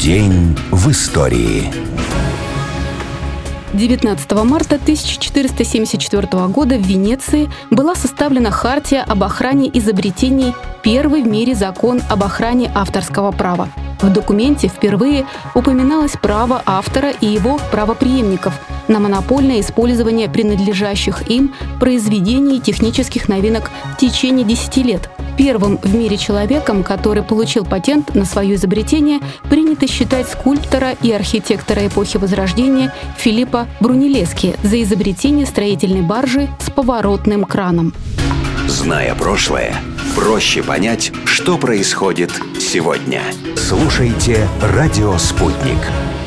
День в истории. 19 марта 1474 года в Венеции была составлена Хартия об охране изобретений, первый в мире закон об охране авторского права. В документе впервые упоминалось право автора и его правопреемников на монопольное использование принадлежащих им произведений и технических новинок в течение 10 лет. Первым в мире человеком, который получил патент на свое изобретение, принято считать скульптора и архитектора эпохи Возрождения Филиппо Брунеллески за изобретение строительной баржи с поворотным краном. Зная прошлое, проще понять, что происходит сегодня. Слушайте «Радио Спутник».